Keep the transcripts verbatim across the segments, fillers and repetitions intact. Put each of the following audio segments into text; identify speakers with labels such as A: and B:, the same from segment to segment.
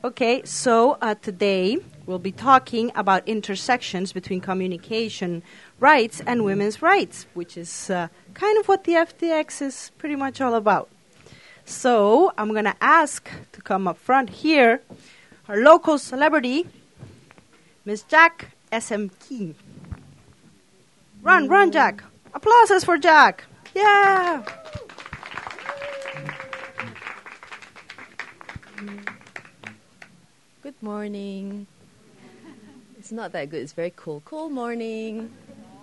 A: Okay, so uh, today we'll be talking about intersections between communication rights and women's rights, which is uh, kind of what the F T X is pretty much all about. So I'm going to ask to come up front here our local celebrity, Miss Jack S M King. Run, run, Jack. Applauses for Jack. Yeah.
B: Good morning. It's not that good. It's very cool. Cool morning.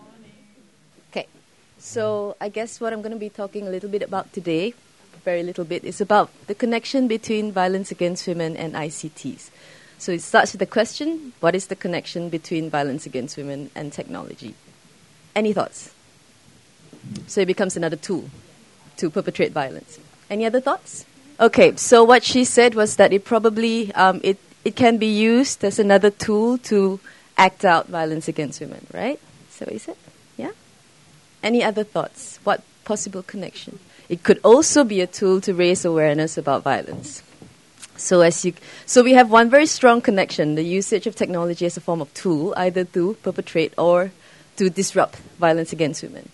B: Okay. So I guess what I'm going to be talking a little bit about today, very little bit, is about the connection between violence against women and I C Ts. So it starts with the question, what is the connection between violence against women and technology? Any thoughts? So it becomes another tool to perpetrate violence. Any other thoughts? Okay, so what she said was that it probably, um, it, it can be used as another tool to act out violence against women, right? So is it? Yeah? Any other thoughts? What possible connection? It could also be a tool to raise awareness about violence. So as you, so we have one very strong connection, the usage of technology as a form of tool, either to perpetrate or to disrupt violence against women.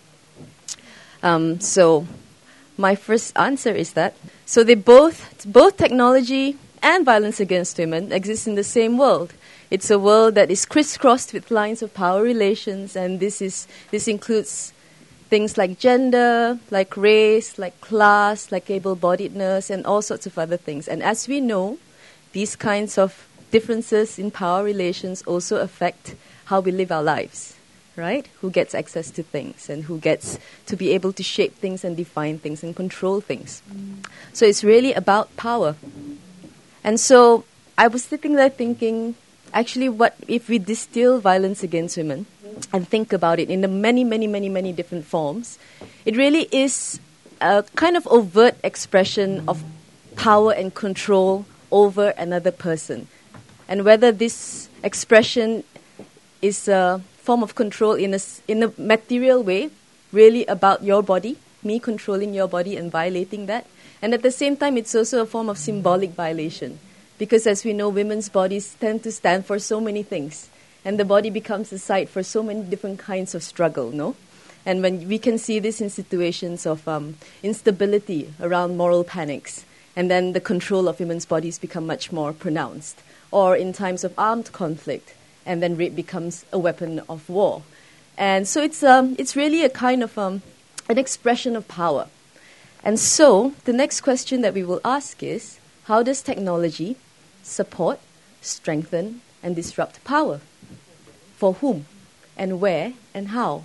B: Um, so my first answer is that, so they both, both technology and violence against women exist in the same world. It's a world that is crisscrossed with lines of power relations, and this is this includes things like gender, like race, like class, like able-bodiedness, and all sorts of other things. And as we know, these kinds of differences in power relations also affect how we live our lives, right? Who gets access to things and who gets to be able to shape things and define things and control things. Mm. So it's really about power. And so I was sitting there thinking, actually, what if we distill violence against women and think about it in the many, many, many, many different forms, it really is a kind of overt expression of power and control over another person. And whether this expression is a form of control in a, in a material way, really about your body, me controlling your body and violating that. And at the same time, it's also a form of symbolic violation. Because as we know, women's bodies tend to stand for so many things. And the body becomes a site for so many different kinds of struggle, no? And when we can see this in situations of um, instability around moral panics, and then the control of women's bodies become much more pronounced. Or in times of armed conflict, and then rape becomes a weapon of war. And so it's um, it's really a kind of um, an expression of power. And so the next question that we will ask is, how does technology support, strengthen, and disrupt power? For whom, and where, and how?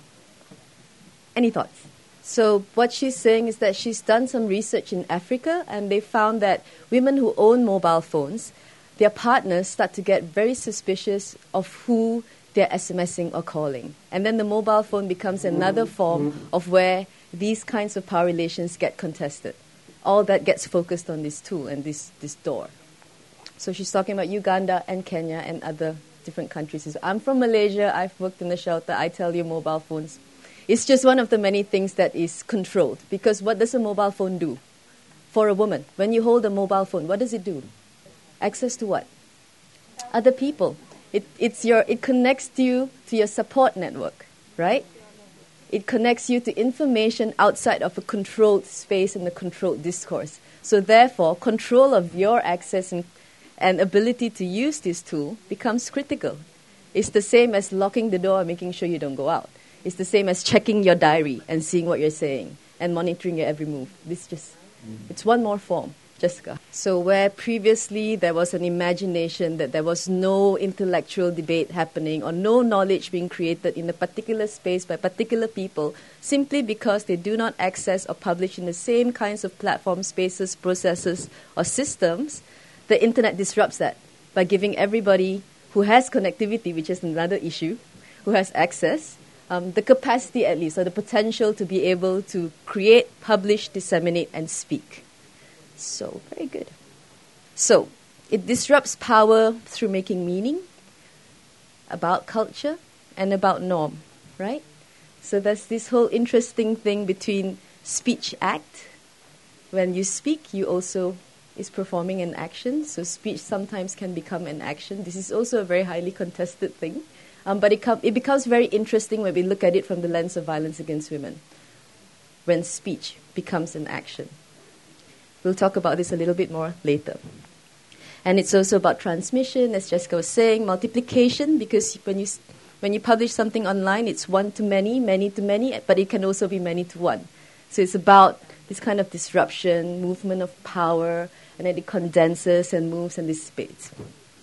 B: Any thoughts? So what she's saying is that she's done some research in Africa, and they found that women who own mobile phones, their partners start to get very suspicious of who they're SMSing or calling. And then the mobile phone becomes another form of where these kinds of power relations get contested. All that gets focused on this tool and this, this door. So she's talking about Uganda and Kenya and other different countries. I'm from Malaysia. I've worked in the shelter. I tell you, mobile phones. It's just one of the many things that is controlled. Because what does a mobile phone do? For a woman, when you hold a mobile phone, what does it do? Access to what? Other people. It, it's your, it connects you to your support network, right? It connects you to information outside of a controlled space and a controlled discourse. So therefore, control of your access and, and ability to use this tool becomes critical. It's the same as locking the door and making sure you don't go out. It's the same as checking your diary and seeing what you're saying and monitoring your every move. This just, it's one more form. Jessica. So where previously there was an imagination that there was no intellectual debate happening or no knowledge being created in a particular space by particular people simply because they do not access or publish in the same kinds of platform spaces, processes, or systems, the internet disrupts that by giving everybody who has connectivity, which is another issue, who has access, um, the capacity at least, or the potential to be able to create, publish, disseminate, and speak. So, very good. So, it disrupts power through making meaning about culture and about norm, right? So there's this whole interesting thing between speech act. When you speak, you also is performing an action. So speech sometimes can become an action. This is also a very highly contested thing. Um, but it, com- it becomes very interesting when we look at it from the lens of violence against women, when speech becomes an action. We'll talk about this a little bit more later. And it's also about transmission, as Jessica was saying, multiplication, because when you when you publish something online, it's one to many, many to many, but it can also be many to one. So it's about this kind of disruption, movement of power, and then it condenses and moves and dissipates.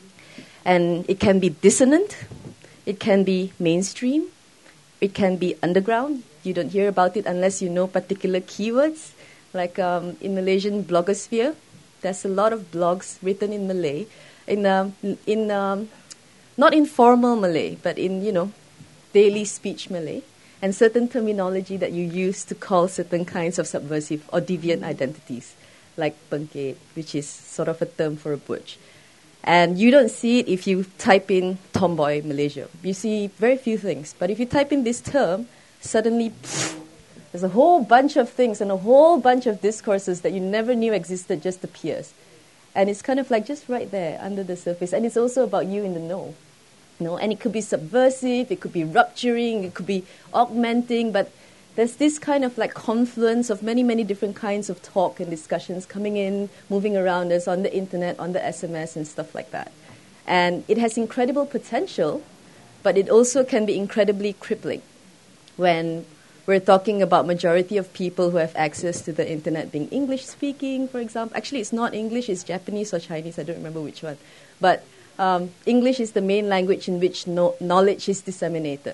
B: And it can be dissonant, it can be mainstream, it can be underground. You don't hear about it unless you know particular keywords. Like um, in Malaysian blogosphere, there's a lot of blogs written in Malay, in um, in um, not in formal Malay, but in, you know, daily speech Malay, and certain terminology that you use to call certain kinds of subversive or deviant identities, like bengket, which is sort of a term for a butch. And you don't see it if you type in tomboy Malaysia. You see very few things. But if you type in this term, suddenly pff, there's a whole bunch of things and a whole bunch of discourses that you never knew existed just appears. And it's kind of like just right there under the surface. And it's also about you in the know. You know, and it could be subversive, it could be rupturing, it could be augmenting, but there's this kind of like confluence of many, many different kinds of talk and discussions coming in, moving around us on the internet, on the S M S and stuff like that. And it has incredible potential, but it also can be incredibly crippling when we're talking about majority of people who have access to the internet being English speaking, for example. Actually, it's not English, it's Japanese or Chinese, I don't remember which one. But um, English is the main language in which no- knowledge is disseminated.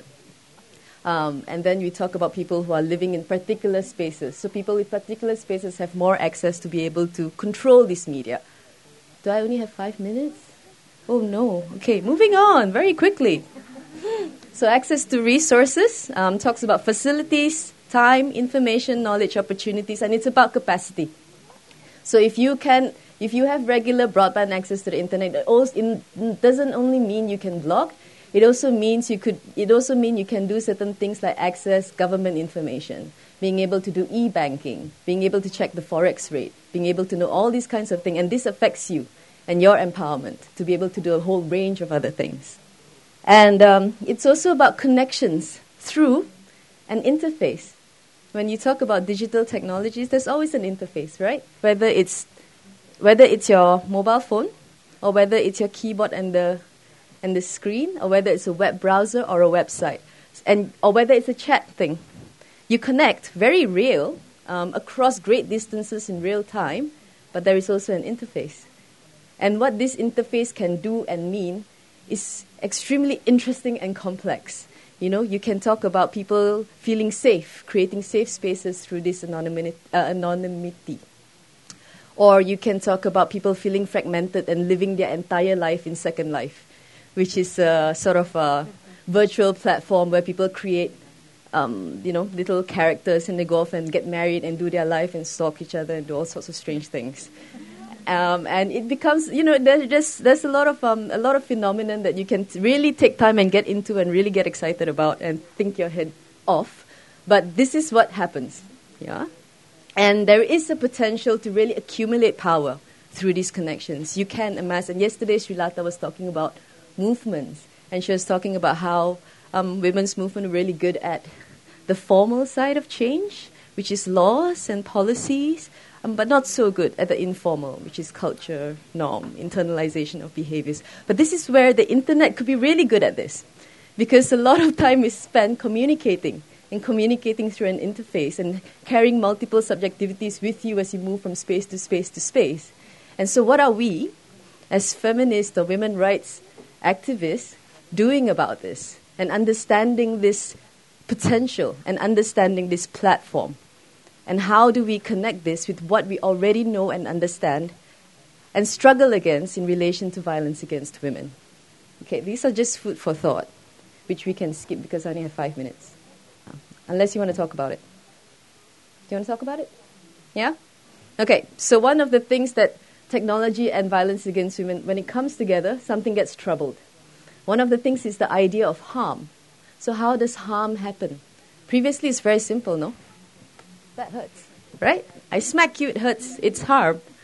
B: Um, and then we talk about people who are living in particular spaces. So people with particular spaces have more access to be able to control this media. Do I only have five minutes? Oh, no. Okay, moving on very quickly. So access to resources um, talks about facilities, time, information, knowledge, opportunities, and it's about capacity. So if you can, if you have regular broadband access to the internet, it, also, it doesn't only mean you can blog. It also means you could. It also means you can do certain things like access government information, being able to do e-banking, being able to check the forex rate, being able to know all these kinds of things, and this affects you and your empowerment to be able to do a whole range of other things. And um, it's also about connections through an interface. When you talk about digital technologies, there's always an interface, right? Whether it's whether it's your mobile phone, or whether it's your keyboard and the and the screen, or whether it's a web browser or a website, and or whether it's a chat thing. You connect very real um, across great distances in real time, but there is also an interface. And what this interface can do and mean is extremely interesting and complex. You know, you can talk about people feeling safe, creating safe spaces through this anonymity, uh, anonymity. Or you can talk about people feeling fragmented and living their entire life in Second Life, which is a sort of a virtual platform where people create, um, you know, little characters and they go off and get married and do their life and stalk each other and do all sorts of strange things. Um, and it becomes, you know, there's just, there's a lot of um, a lot of phenomenon that you can t- really take time and get into and really get excited about and think your head off. But this is what happens, yeah. And there is a potential to really accumulate power through these connections. You can amass. And yesterday, Srilata was talking about movements, and she was talking about how um, women's movement are really good at the formal side of change, which is laws and policies. Um, but not so good at the informal, which is culture, norm, internalization of behaviors. But this is where the internet could be really good at this, because a lot of time is spent communicating, and communicating through an interface, and carrying multiple subjectivities with you as you move from space to space to space. And so what are we, as feminists or women's rights activists, doing about this, and understanding this potential, and understanding this platform? And how do we connect this with what we already know and understand and struggle against in relation to violence against women? Okay, these are just food for thought, which we can skip because I only have five minutes. Uh, unless you want to talk about it. Do you want to talk about it? Yeah? Okay, so one of the things that technology and violence against women, when it comes together, something gets troubled. One of the things is the idea of harm. So how does harm happen? Previously, it's very simple, no? That hurts, right? I smack you, it hurts, it's harm.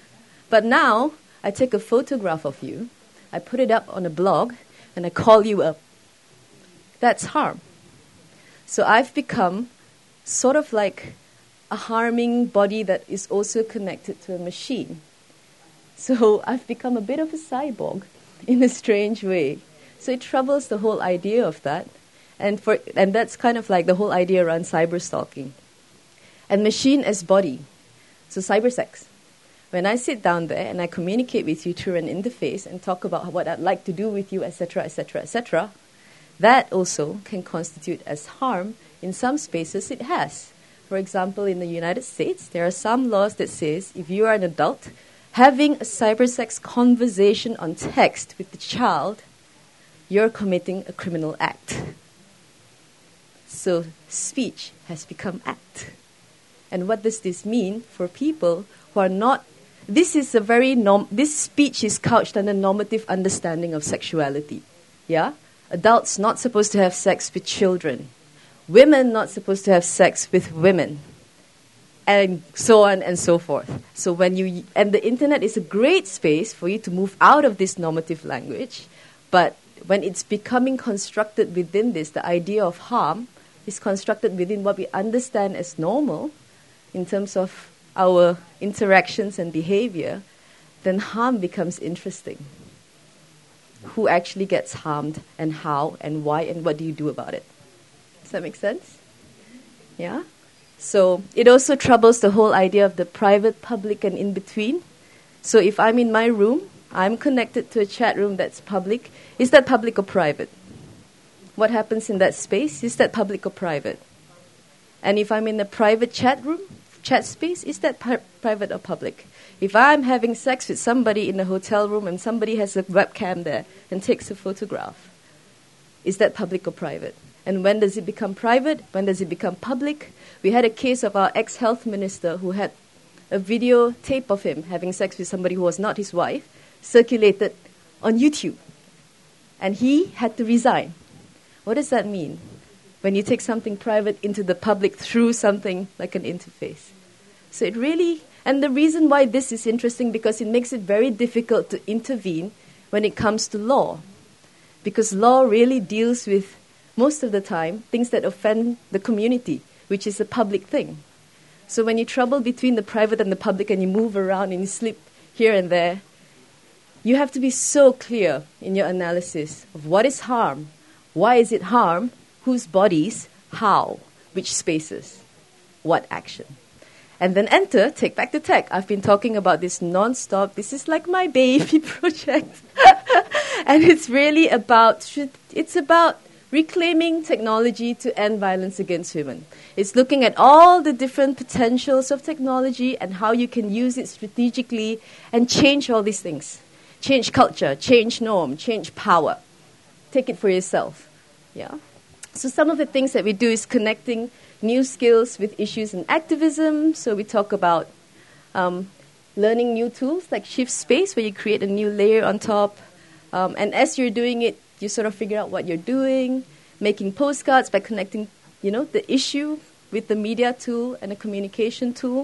B: But now, I take a photograph of you, I put it up on a blog, and I call you up. That's harm. So I've become sort of like a harming body that is also connected to a machine. So I've become a bit of a cyborg in a strange way. So it troubles the whole idea of that. And for and that's kind of like the whole idea around cyberstalking. And machine as body. So cybersex. When I sit down there and I communicate with you through an interface and talk about what I'd like to do with you, et cetera, et cetera, et cetera, that also can constitute as harm. In some spaces it has. For example, in the United States, there are some laws that says if you are an adult, having a cybersex conversation on text with the child, you're committing a criminal act. So speech has become act. And what does this mean for people who are not... This is a very... Norm, this speech is couched under normative understanding of sexuality. Yeah? Adults not supposed to have sex with children. Women not supposed to have sex with women. And so on and so forth. So when you... And the internet is a great space for you to move out of this normative language. But when it's becoming constructed within this, the idea of harm is constructed within what we understand as normal in terms of our interactions and behavior, then harm becomes interesting. Who actually gets harmed and how and why and what do you do about it? Does that make sense? Yeah? So it also troubles the whole idea of the private, public, and in between. So if I'm in my room, I'm connected to a chat room that's public. Is that public or private? What happens in that space? Is that public or private? And if I'm in a private chat room, chat space, is that pri- private or public? If I'm having sex with somebody in a hotel room and somebody has a webcam there and takes a photograph, is that public or private? And when does it become private? When does it become public? We had a case of our ex-health minister who had a video tape of him having sex with somebody who was not his wife circulated on YouTube. And he had to resign. What does that mean? When you take something private into the public through something like an interface. So it really... And the reason why this is interesting, because it makes it very difficult to intervene when it comes to law. Because law really deals with, most of the time, things that offend the community, which is a public thing. So when you trouble between the private and the public and you move around and you slip here and there, you have to be so clear in your analysis of what is harm, why is it harm, whose bodies, how, which spaces, what action. And then enter, take back the tech. I've been talking about this non-stop. This is like my baby project. And it's really about, it's about reclaiming technology to end violence against women. It's looking at all the different potentials of technology and how you can use it strategically and change all these things. Change culture, change norm, change power. Take it for yourself. Yeah. So some of the things that we do is connecting new skills with issues in activism. So we talk about um, learning new tools like Shift Space, where you create a new layer on top. Um, and as you're doing it, you sort of figure out what you're doing, making postcards by connecting, you know, the issue with the media tool and a communication tool.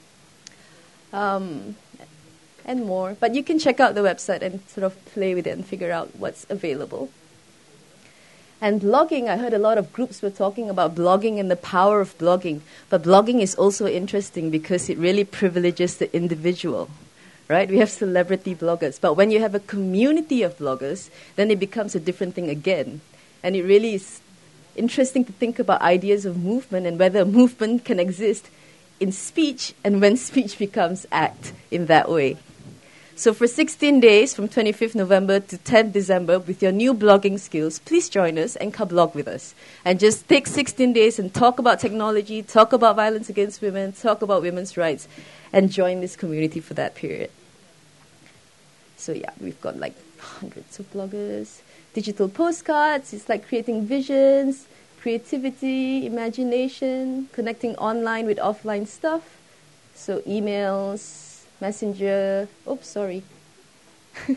B: Um, and more. But you can check out the website and sort of play with it and figure out what's available. And blogging, I heard a lot of groups were talking about blogging and the power of blogging. But blogging is also interesting because it really privileges the individual, right? We have celebrity bloggers. But when you have a community of bloggers, then it becomes a different thing again. And it really is interesting to think about ideas of movement and whether a movement can exist in speech and when speech becomes act in that way. So for sixteen days, from twenty-fifth November to tenth December, with your new blogging skills, please join us and come blog with us. And just take sixteen days and talk about technology, talk about violence against women, talk about women's rights, and join this community for that period. So yeah, we've got like hundreds of bloggers. Digital postcards, it's like creating visions, creativity, imagination, connecting online with offline stuff. So emails, Messenger, oops, sorry. So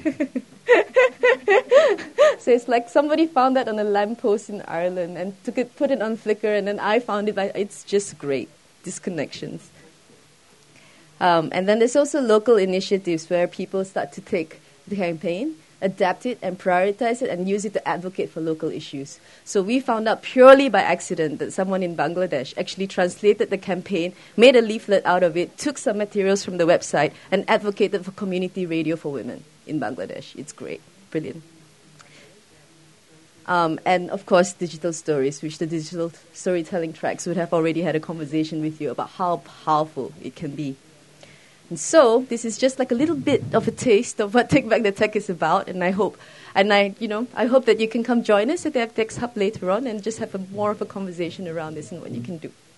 B: it's like somebody found that on a lamppost in Ireland and took it, put it on Flickr, and then I found it. Like, it's just great, these connections. Um, and then there's also local initiatives where people start to take the campaign, adapt it, and prioritize it, and use it to advocate for local issues. So we found out purely by accident that someone in Bangladesh actually translated the campaign, made a leaflet out of it, took some materials from the website, and advocated for community radio for women in Bangladesh. It's great. Brilliant. Um, and, of course, digital stories, which the digital storytelling tracks would have already had a conversation with you about how powerful it can be. And so this is just like a little bit of a taste of what Take Back the Tech is about, and I hope, and I, you know, I hope that you can come join us at the F T X Hub later on and just have a more of a conversation around this and what you can do.